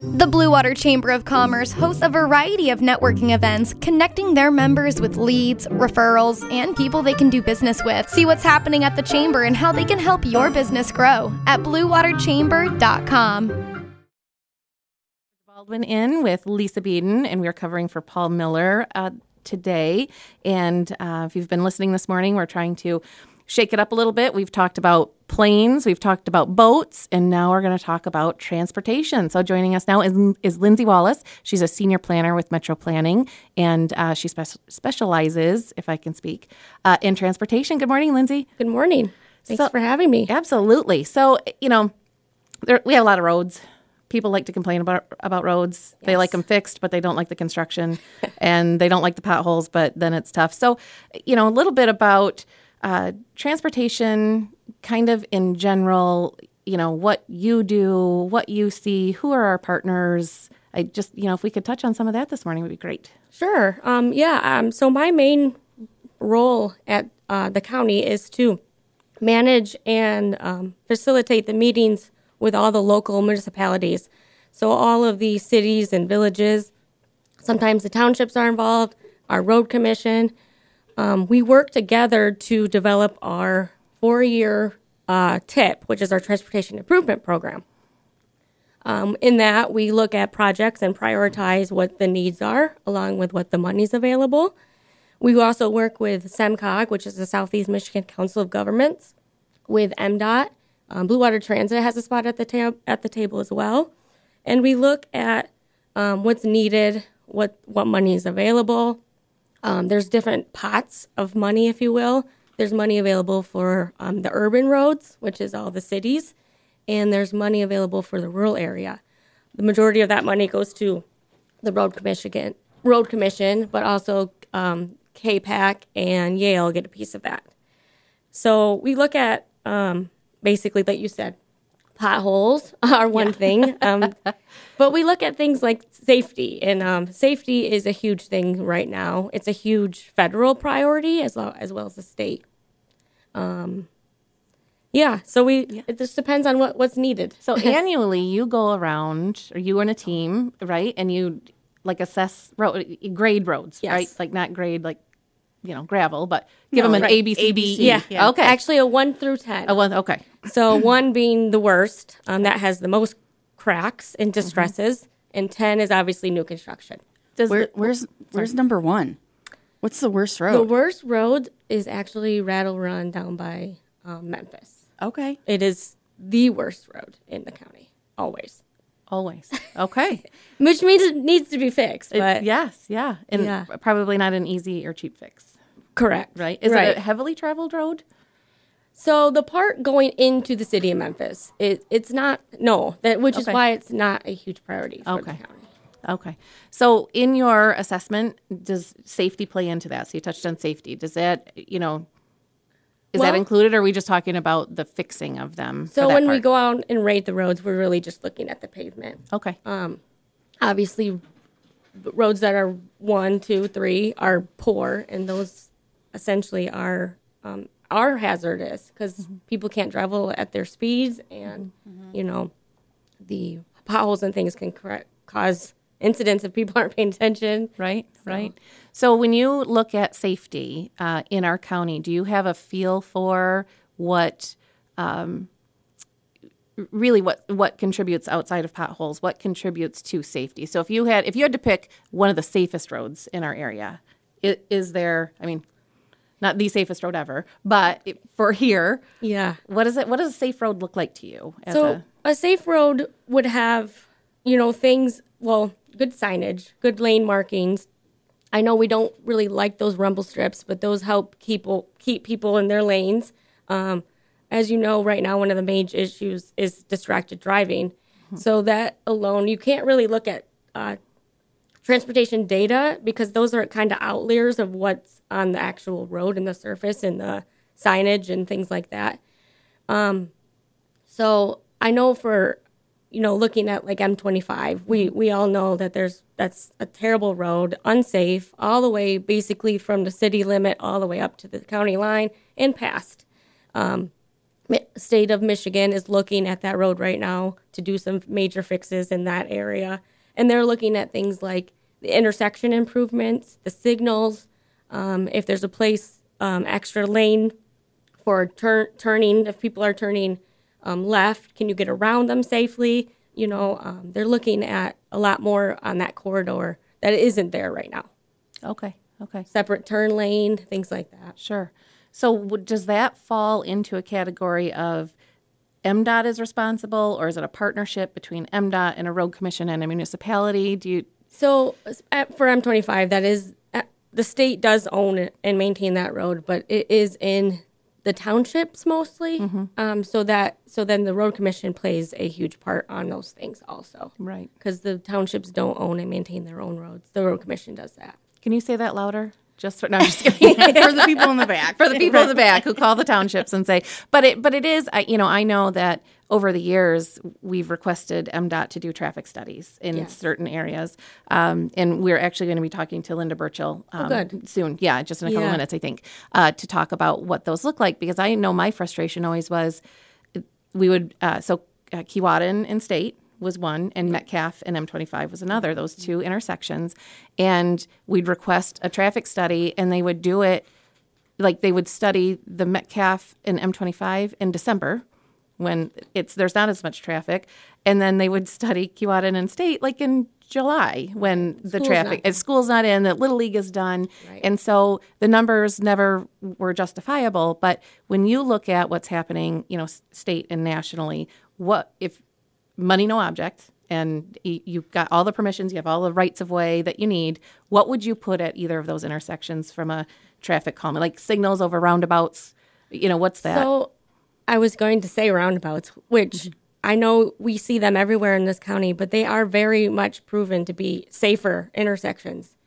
The Blue Water Chamber of Commerce hosts a variety of networking events, connecting their members with leads, referrals, and people they can do business with. See what's happening at the Chamber and how they can help your business grow at bluewaterchamber.com. Baldwin in with Lisa Beeden, and we're covering for Paul Miller today. And if you've been listening this morning, we're trying to shake it up a little bit. We've talked about planes, we've talked about boats, and now we're going to talk about transportation. So joining us now is Lindsay Wallace. She's a senior planner with Metro Planning, and she specializes, if I can speak, in transportation. Good morning, Lindsay. Good morning. Thanks for having me. Absolutely. So, we have a lot of roads. People like to complain about roads. Yes. They like them fixed, but they don't like the construction, and they don't like the potholes, but then it's tough. So, a little bit about transportation, kind of in general, what you do, what you see, who are our partners. I just, if we could touch on some of that this morning would be great. Sure. So my main role at the county is to manage and facilitate the meetings with all the local municipalities. So all of the cities and villages, sometimes the townships are involved, our road commission. We work together to develop our 4-year TIP, which is our Transportation Improvement Program. In that, we look at projects and prioritize what the needs are, along with what the money's available. We also work with SEMCOG, which is the Southeast Michigan Council of Governments, with MDOT. Blue Water Transit has a spot at the table as well. And we look at what's needed, what money is available. There's different pots of money, if you will. There's money available for the urban roads, which is all the cities, and there's money available for the rural area. The majority of that money goes to the road commission, but also KPAC and Yale get a piece of that. So we look at basically, like you said, potholes are one thing, but we look at things like safety, and safety is a huge thing right now. It's a huge federal priority as well as the state. So it just depends on what's needed. So annually, you go around, or you and a team, right, and you assess grade roads, yes. Right? Like not grade gravel, but give them an A, B, C, D, E. Yeah. Okay. Actually, a 1 through 10. A 1, okay. So 1 being the worst, that has the most cracks and distresses, and 10 is obviously new construction. Where's number 1? What's the worst road? The worst road is actually Rattle Run down by Memphis. Okay. It is the worst road in the county, always. Okay. Which means it needs to be fixed. But yes, yeah. And probably not an easy or cheap fix. Correct. Right? Is it a heavily traveled road? So the part going into the city of Memphis, it's not, which is why it's not a huge priority for the county. Okay. So in your assessment, does safety play into that? So you touched on safety. Does that, is that included, or are we just talking about the fixing of them? So when we go out and rate the roads, we're really just looking at the pavement. Okay. Obviously, roads that are 1, 2, 3 are poor, and those essentially are hazardous because people can't travel at their speeds, and the potholes and things can cause incidents if people aren't paying attention. Right. So when you look at safety in our county, do you have a feel for what contributes outside of potholes? What contributes to safety? So if you had to pick one of the safest roads in our area, is there? I mean, not the safest road ever, but for here, what is it? What does a safe road look like to you? A safe road would have, things. Well, good signage, good lane markings. I know we don't really like those rumble strips, but those help keep people in their lanes. As you know, right now, one of the major issues is distracted driving. Mm-hmm. So that alone, you can't really look at transportation data because those are kind of outliers of what's on the actual road and the surface and the signage and things like that. So I know for, looking at like M25, we all know that that's a terrible road, unsafe, all the way basically from the city limit all the way up to the county line and past. state of Michigan is looking at that road right now to do some major fixes in that area. And they're looking at things like the intersection improvements, the signals, if there's a place, extra lane for turning, if people are turning left, can you get around them safely? They're looking at a lot more on that corridor that isn't there right now. Okay. Separate turn lane, things like that. Sure. So does that fall into a category of MDOT is responsible, or is it a partnership between MDOT and a road commission and a municipality? So for M25, that is, the state does own it and maintain that road, but it is in the townships mostly. So then the road commission plays a huge part on those things also. Right. Because the townships don't own and maintain their own roads. The road commission does that. Can you say that louder? No, I'm just kidding. For the people in the back. For the people in the back who call the townships and say, but it is, I know that over the years we've requested MDOT to do traffic studies in certain areas. And we're actually going to be talking to Linda Burchill soon. Yeah, just in a couple minutes, I think, to talk about what those look like, because I know my frustration always was we would, Keewatin and State was one, and Metcalf and M25 was another, those two intersections. And we'd request a traffic study, and they would do it, like they would study the Metcalf and M25 in December when there's not as much traffic. And then they would study Keewatin and State like in July when school's not in, the Little League is done. Right. And so the numbers never were justifiable. But when you look at what's happening, state and nationally, what if money, no object, and you've got all the permissions, you have all the rights of way that you need, what would you put at either of those intersections from a traffic calming, like signals over roundabouts? What's that? So I was going to say roundabouts, which I know we see them everywhere in this county, but they are very much proven to be safer intersections.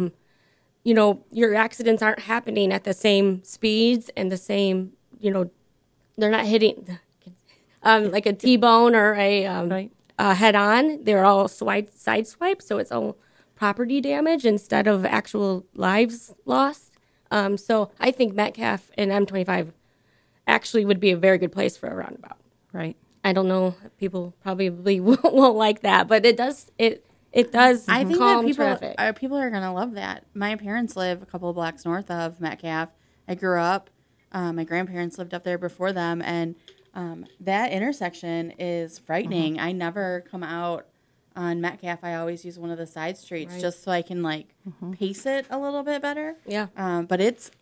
Your accidents aren't happening at the same speeds and the same, they're not hitting like a T-bone or a head-on. They're all side swipes, so it's all property damage instead of actual lives lost. So I think Metcalf and M25 actually would be a very good place for a roundabout. Right. I don't know. People probably won't like that, but it does. It does. I think calm that people are going to love that. My parents live a couple of blocks north of Metcalf. I grew up. My grandparents lived up there before them, and that intersection is frightening. I never come out on Metcalf. I always use one of the side streets just so I can pace it a little bit better. Yeah. But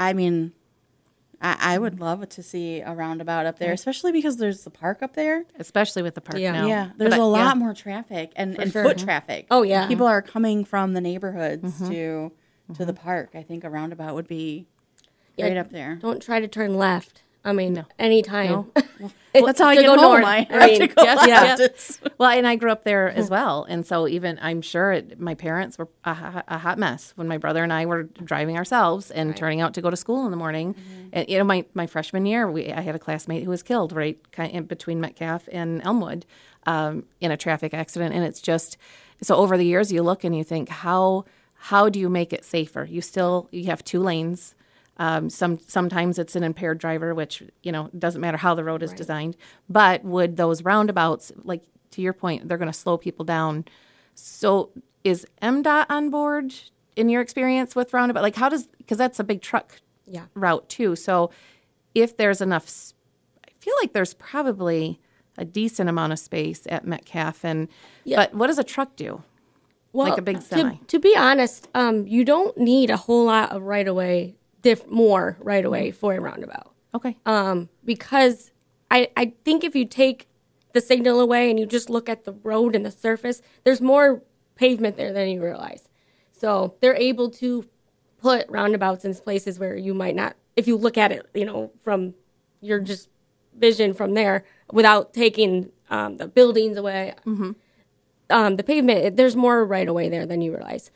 I would love to see a roundabout up there, especially because there's the park up there. Especially with the park now. Yeah, there's a lot more traffic and foot traffic. Oh, yeah. People are coming from the neighborhoods to the park. I think a roundabout would be right up there. Don't try to turn left. Anytime. No. That's how I get home. North. I have to go left. Well, and I grew up there as well. And so even I'm sure my parents were a hot mess when my brother and I were driving ourselves and turning out to go to school in the morning. And, my freshman year, I had a classmate who was killed right in between Metcalf and Elmwood in a traffic accident. And it's just, so over the years you look and you think, how do you make it safer? You have two lanes. Sometimes it's an impaired driver, which, doesn't matter how the road is designed. But would those roundabouts, like to your point, they're going to slow people down. So is MDOT on board in your experience with roundabout? Like because that's a big truck route too. So if there's enough, I feel like there's probably a decent amount of space at Metcalf. But what does a truck do? Well, like a big semi? To be honest, you don't need a whole lot of right-of-way more right away for a roundabout. Okay. Because I think if you take the signal away and you just look at the road and the surface, there's more pavement there than you realize. So they're able to put roundabouts in places where you might not, if you look at it, from your just vision from there without taking the buildings away. The pavement, there's more right away there than you realize.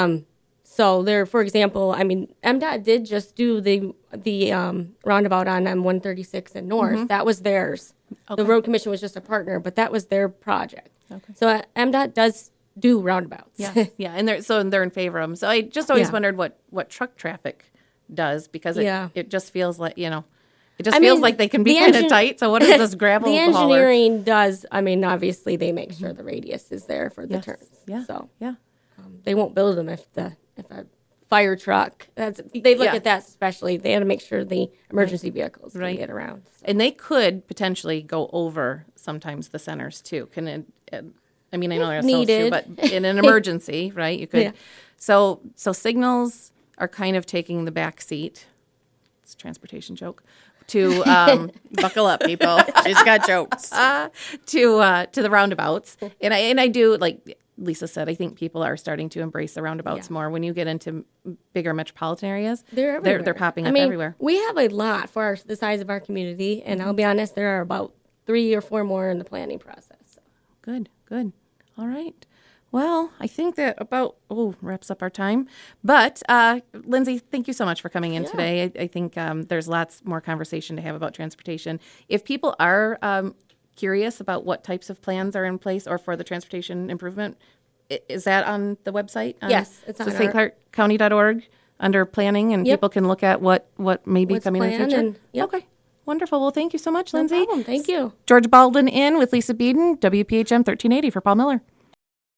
So there, for example, MDOT did just do the roundabout on M136 and North. That was theirs. Okay. The road commission was just a partner, but that was their project. Okay. So MDOT does do roundabouts. Yeah, and they're in favor of them. So I just always wondered what truck traffic does, because it just feels like It just feels like they can be kind of tight. So what is this gravel The hauler? engineering does, I mean, obviously they make sure the radius is there for the turns. Yeah. So Yeah. they won't build them if a fire truck, they look Yeah. at that especially. They had to make sure the emergency vehicles can Right. get around. So. And they could potentially go over sometimes the centers too. Can it? I mean, I know they're supposed to, needed. but in an emergency, right? You could. Yeah. So signals are kind of taking the back seat. It's a transportation joke. To Buckle up, people. She's got jokes. to the roundabouts, and I do, like Lisa said, I think people are starting to embrace the roundabouts more. When you get into bigger metropolitan areas, They're everywhere. They're popping I up mean, everywhere. We have a lot for the size of our community, and I'll be honest, there are about 3 or 4 more in the planning process. So. Good. All right. Well, I think that about wraps up our time. But Lindsay, thank you so much for coming in today. I think there's lots more conversation to have about transportation. If people are curious about what types of plans are in place or for the transportation improvement, is that on the website? Yes, it's on our- stcounty.org under planning, and people can look at what may be What's coming in the planned future. and- yep. Okay. Wonderful. Well, thank you so much, No Lindsay. problem. Thank you. George Baldwin in with Lisa Beeden, WPHM 1380 for Paul Miller.